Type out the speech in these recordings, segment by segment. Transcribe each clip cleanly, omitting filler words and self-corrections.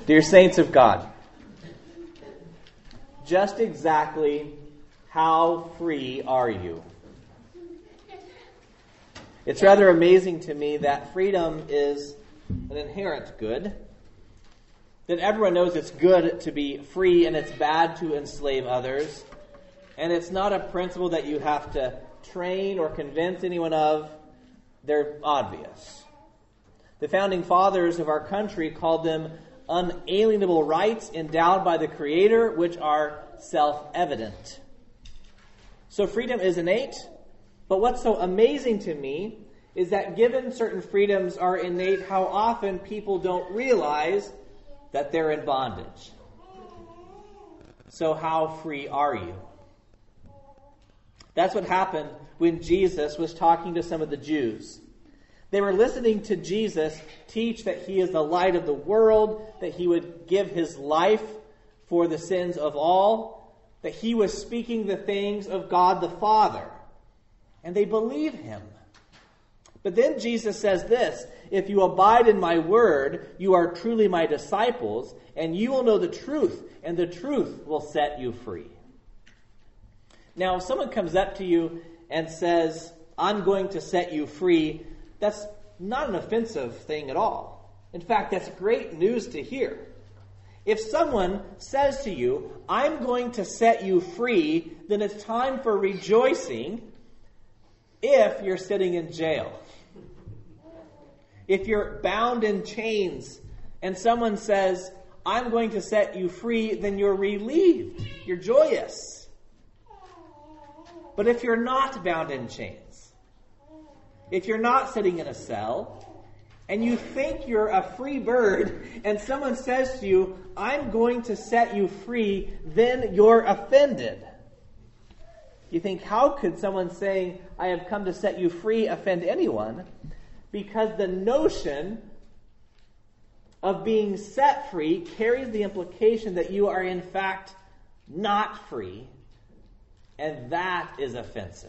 Dear saints of God, just exactly how free are you? It's rather amazing to me that freedom is an inherent good, that everyone knows it's good to be free and it's bad to enslave others, and it's not a principle that you have to train or convince anyone of. They're obvious. The founding fathers of our country called them unalienable rights endowed by the Creator, which are self-evident. So freedom is innate, but what's so amazing to me is that given certain freedoms are innate, how often people don't realize that they're in bondage. So how free are you? That's what happened when Jesus was talking to some of the Jews. They were listening to Jesus teach that he is the light of the world, that he would give his life for the sins of all, that he was speaking the things of God the Father. And they believe him. But then Jesus says this, "If you abide in my word, you are truly my disciples, and you will know the truth, and the truth will set you free." Now, if someone comes up to you and says, "I'm going to set you free," that's not an offensive thing at all. In fact, that's great news to hear. If someone says to you, "I'm going to set you free," then it's time for rejoicing if you're sitting in jail. If you're bound in chains and someone says, "I'm going to set you free," then you're relieved. You're joyous. But if you're not bound in chains, if you're not sitting in a cell, and you think you're a free bird, and someone says to you, "I'm going to set you free," then you're offended. You think, how could someone saying, "I have come to set you free," offend anyone? Because the notion of being set free carries the implication that you are in fact not free, and that is offensive.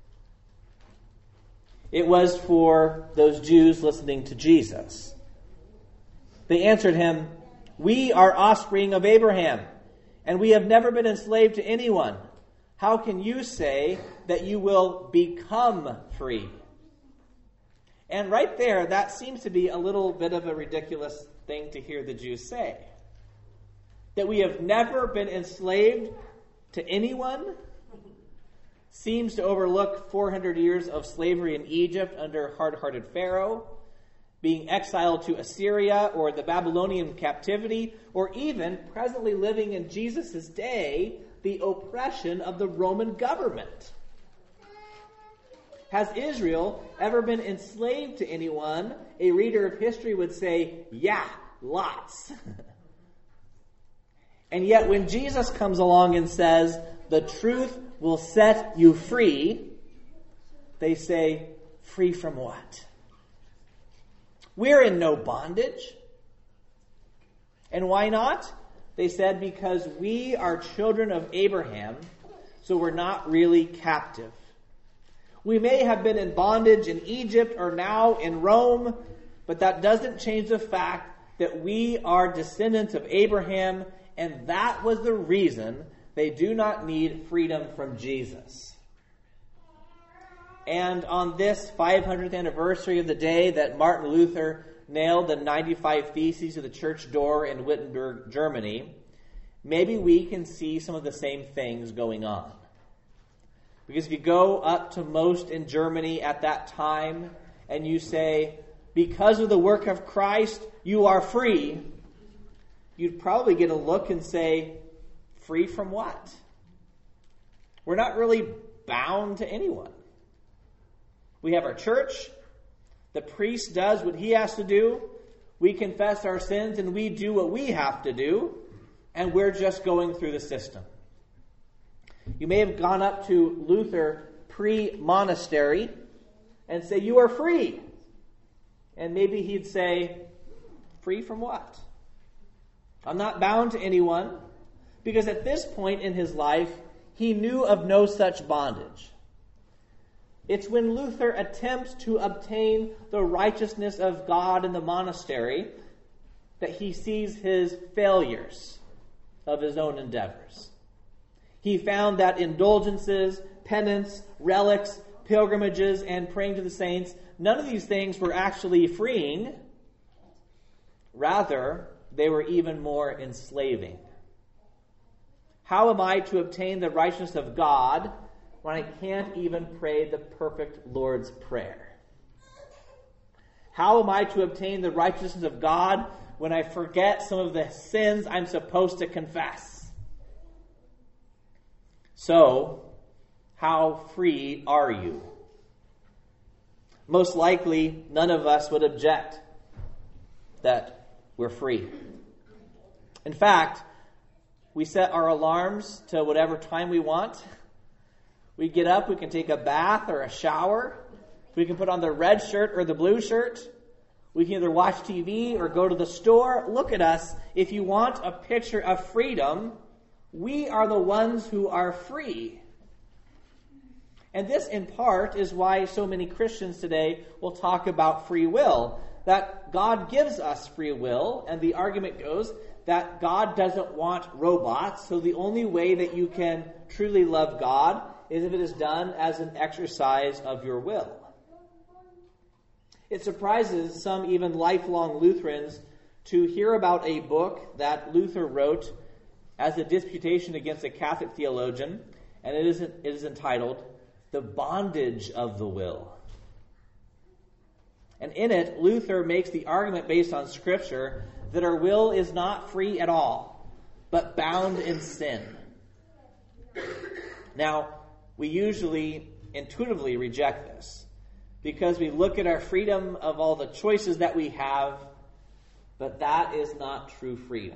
It was for those Jews listening to Jesus. They answered him, "We are offspring of Abraham, and we have never been enslaved to anyone. How can you say that you will become free?" And right there, that seems to be a little bit of a ridiculous thing to hear the Jews say. That we have never been enslaved to anyone seems to overlook 400 years of slavery in Egypt under hard-hearted Pharaoh, being exiled to Assyria or the Babylonian captivity, or even presently living in Jesus' day, the oppression of the Roman government. Has Israel ever been enslaved to anyone? A reader of history would say, yeah, lots. And yet when Jesus comes along and says, "The truth will set you free," they say, "Free from what?" We're in no bondage. And why not? They said, because we are children of Abraham, so we're not really captive. We may have been in bondage in Egypt or now in Rome, but that doesn't change the fact that we are descendants of Abraham, and that was the reason they do not need freedom from Jesus. And on this 500th anniversary of the day that Martin Luther nailed the 95 Theses to the church door in Wittenberg, Germany, maybe we can see some of the same things going on. Because if you go up to most in Germany at that time and you say, "Because of the work of Christ, you are free," you'd probably get a look and say, "Free from what?" We're not really bound to anyone. We have our church. The priest does what he has to do. We confess our sins and we do what we have to do. And we're just going through the system. You may have gone up to Luther pre-monastery and say, "You are free." And maybe he'd say, "Free from what?" I'm not bound to anyone. Because at this point in his life, he knew of no such bondage. It's when Luther attempts to obtain the righteousness of God in the monastery that he sees his failures of his own endeavors. He found that indulgences, penance, relics, pilgrimages, and praying to the saints, none of these things were actually freeing. Rather, they were even more enslaving. How am I to obtain the righteousness of God when I can't even pray the perfect Lord's Prayer? How am I to obtain the righteousness of God when I forget some of the sins I'm supposed to confess? So, how free are you? Most likely, none of us would object that we're free. In fact, we set our alarms to whatever time we want. We get up, we can take a bath or a shower. We can put on the red shirt or the blue shirt. We can either watch TV or go to the store. Look at us. If you want a picture of freedom, we are the ones who are free. And this, in part, is why so many Christians today will talk about free will. That God gives us free will, and the argument goes that God doesn't want robots, so the only way that you can truly love God is if it is done as an exercise of your will. It surprises some even lifelong Lutherans to hear about a book that Luther wrote as a disputation against a Catholic theologian, and it is entitled, The Bondage of the Will. And in it, Luther makes the argument based on Scripture that our will is not free at all, but bound in sin. Now, we usually intuitively reject this because we look at our freedom of all the choices that we have, but that is not true freedom.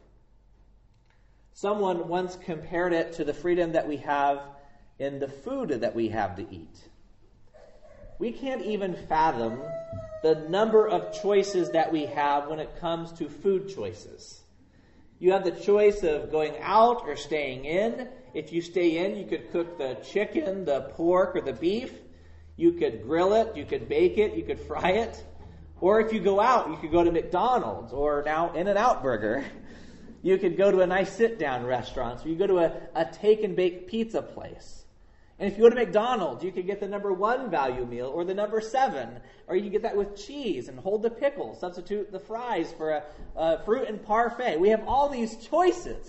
Someone once compared it to the freedom that we have in the food that we have to eat. We can't even fathom the number of choices that we have when it comes to food choices. You have the choice of going out or staying in. If you stay in, you could cook the chicken, the pork, or the beef. You could grill it, you could bake it, you could fry it. Or if you go out, you could go to McDonald's or now In-N-Out Burger. You could go to a nice sit-down restaurant. So you go to a take-and-bake pizza place. And if you go to McDonald's, you could get the number 1 value meal or the number 7. Or you can get that with cheese and hold the pickle. Substitute the fries for a fruit and parfait. We have all these choices.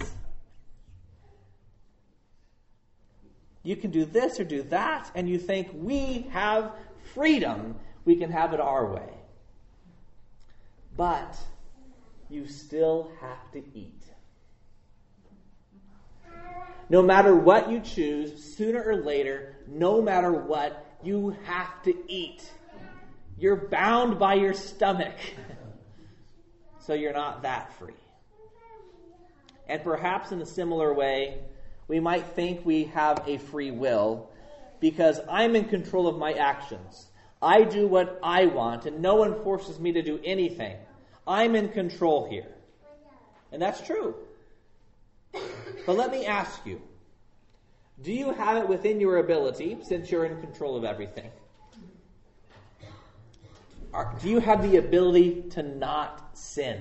You can do this or do that, and you think we have freedom. We can have it our way. But you still have to eat. No matter what you choose, sooner or later, no matter what, you have to eat. You're bound by your stomach. So you're not that free. And perhaps in a similar way, we might think we have a free will because I'm in control of my actions. I do what I want, and no one forces me to do anything. I'm in control here. And that's true. But let me ask you, do you have it within your ability, since you're in control of everything? Do you have the ability to not sin?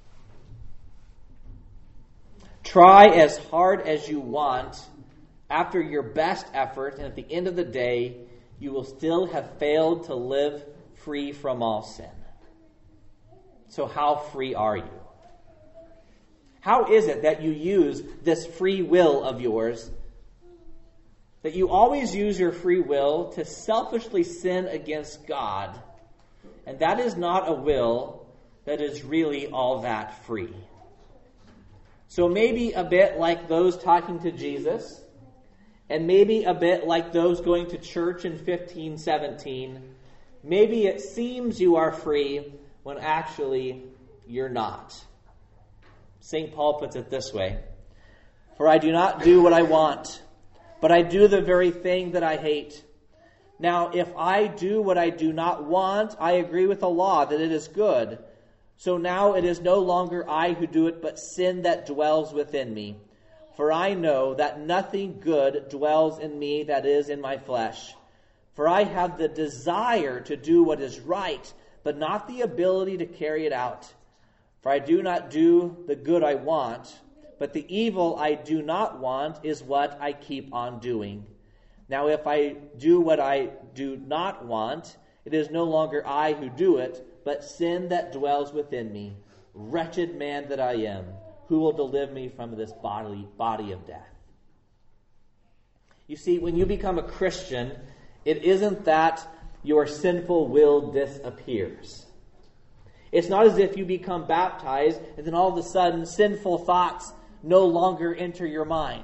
Try as hard as you want, after your best effort, and at the end of the day, you will still have failed to live free from all sin. So how free are you? How is it that you use this free will of yours, that you always use your free will to selfishly sin against God, and that is not a will that is really all that free? So maybe a bit like those talking to Jesus, and maybe a bit like those going to church in 1517, maybe it seems you are free when actually you're not. St. Paul puts it this way, "For I do not do what I want, but I do the very thing that I hate. Now, if I do what I do not want, I agree with the law that it is good. So now it is no longer I who do it, but sin that dwells within me. For I know that nothing good dwells in me, that is, in my flesh. For I have the desire to do what is right, but not the ability to carry it out. For I do not do the good I want, but the evil I do not want is what I keep on doing. Now if I do what I do not want, it is no longer I who do it, but sin that dwells within me. Wretched man that I am, who will deliver me from this body of death? You see, when you become a Christian, it isn't that your sinful will disappears. It's not as if you become baptized and then all of a sudden sinful thoughts no longer enter your mind.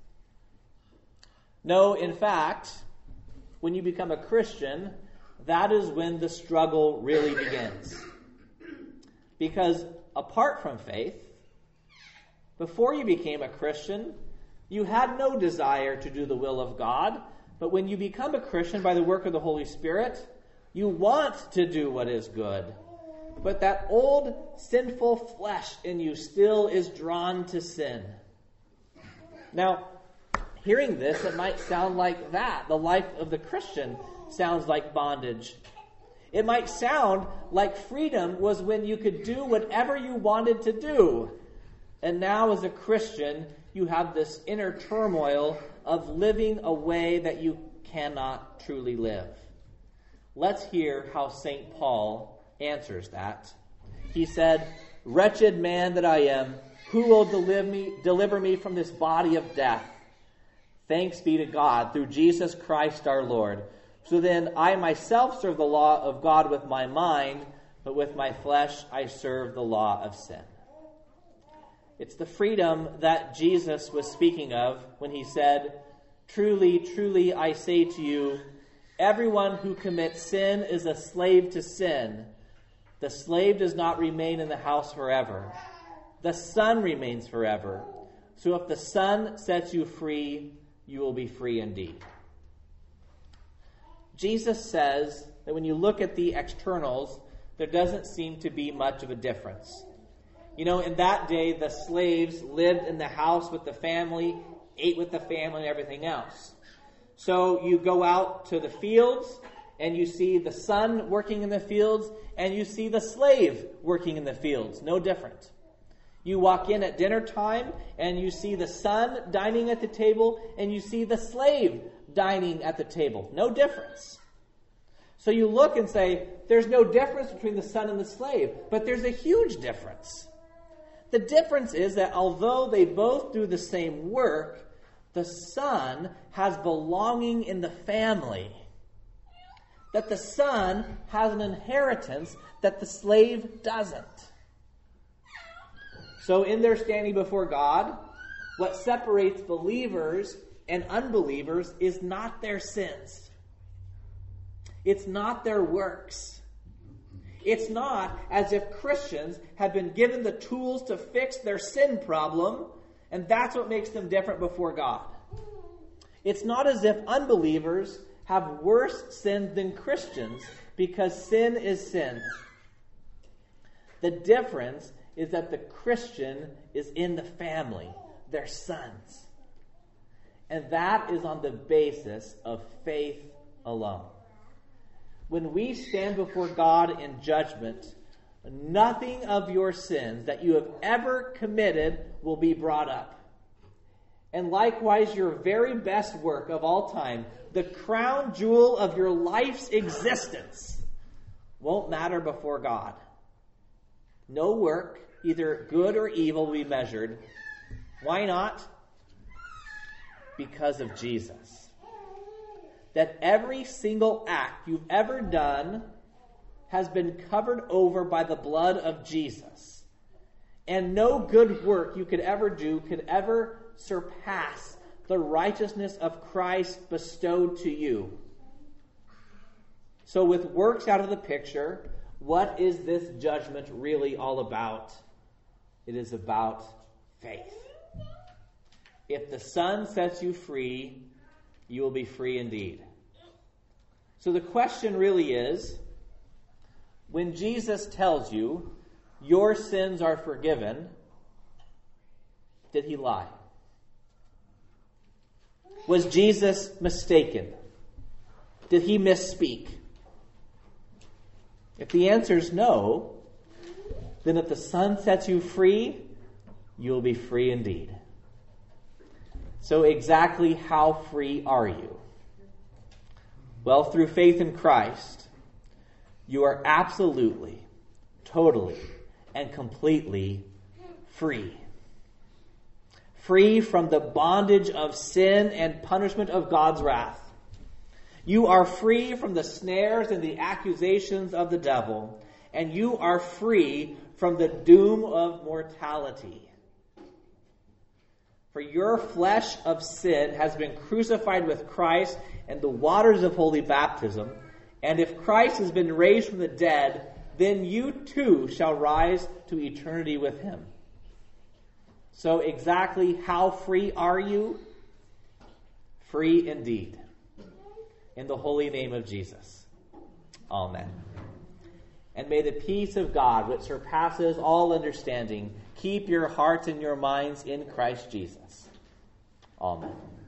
No, in fact, when you become a Christian, that is when the struggle really begins. Because apart from faith, before you became a Christian, you had no desire to do the will of God. But when you become a Christian by the work of the Holy Spirit, you want to do what is good. But that old sinful flesh in you still is drawn to sin. Now, hearing this, it might sound like that. The life of the Christian sounds like bondage. It might sound like freedom was when you could do whatever you wanted to do. And now as a Christian, you have this inner turmoil of living a way that you cannot truly live. Let's hear how St. Paul answers that. He said, "Wretched man that I am, who will deliver me from this body of death? Thanks be to God through Jesus Christ our Lord. So then I myself serve the law of God with my mind, but with my flesh I serve the law of sin." It's the freedom that Jesus was speaking of when he said, "Truly, truly, I say to you, everyone who commits sin is a slave to sin. The slave does not remain in the house forever. The Son remains forever. So if the Son sets you free, you will be free indeed." Jesus says that when you look at the externals, there doesn't seem to be much of a difference. You know, in that day, the slaves lived in the house with the family, ate with the family, and everything else. So you go out to the fields, and you see the son working in the fields, and you see the slave working in the fields. No different. You walk in at dinner time, and you see the son dining at the table, and you see the slave dining at the table. No difference. So you look and say, there's no difference between the son and the slave, but there's a huge difference. The difference is that although they both do the same work, the son has belonging in the family. That the son has an inheritance that the slave doesn't. So in their standing before God, what separates believers and unbelievers is not their sins. It's not their works. It's not as if Christians have been given the tools to fix their sin problem, and that's what makes them different before God. It's not as if unbelievers have worse sins than Christians, because sin is sin. The difference is that the Christian is in the family. They're sons. And that is on the basis of faith alone. When we stand before God in judgment, nothing of your sins that you have ever committed will be brought up. And likewise, your very best work of all time, the crown jewel of your life's existence, won't matter before God. No work, either good or evil, will be measured. Why not? Because of Jesus. That every single act you've ever done has been covered over by the blood of Jesus. And no good work you could ever do could ever surpass the righteousness of Christ bestowed to you. So with works out of the picture, what is this judgment really all about? It is about faith. If the Son sets you free, you will be free indeed. So the question really is, when Jesus tells you your sins are forgiven, did he lie? Was Jesus mistaken? Did he misspeak? If the answer is no, then if the Son sets you free, you will be free indeed. So exactly how free are you? Well, through faith in Christ, you are absolutely, totally, and completely free. Free from the bondage of sin and punishment of God's wrath. You are free from the snares and the accusations of the devil, and you are free from the doom of mortality. For your flesh of sin has been crucified with Christ in the waters of holy baptism, and if Christ has been raised from the dead, then you too shall rise to eternity with him. So exactly how free are you? Free indeed. In the holy name of Jesus. Amen. And may the peace of God, which surpasses all understanding, keep your hearts and your minds in Christ Jesus. Amen.